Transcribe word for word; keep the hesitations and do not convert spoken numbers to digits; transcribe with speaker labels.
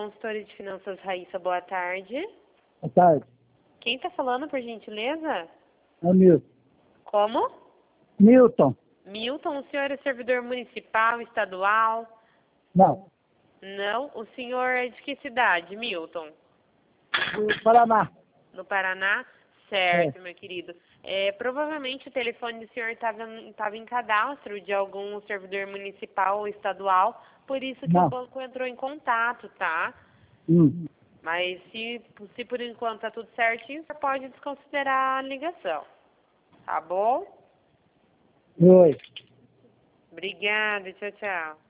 Speaker 1: consultoria de finanças Raíssa, boa tarde.
Speaker 2: Boa tarde.
Speaker 1: Quem está falando, por gentileza?
Speaker 2: É o Milton.
Speaker 1: Como?
Speaker 2: Milton.
Speaker 1: Milton, o senhor é servidor municipal, estadual?
Speaker 2: Não.
Speaker 1: Não. O senhor é de que cidade, Milton?
Speaker 2: Do Paraná.
Speaker 1: No Paraná? Certo, é. Meu querido. É, provavelmente o telefone do senhor estava em cadastro de algum servidor municipal ou estadual, por isso que
Speaker 2: Não.
Speaker 1: o banco entrou em contato, tá?
Speaker 2: Hum.
Speaker 1: Mas se, se por enquanto tá tudo certinho, você pode desconsiderar a ligação. Tá bom?
Speaker 2: Oi.
Speaker 1: Obrigada, tchau, tchau.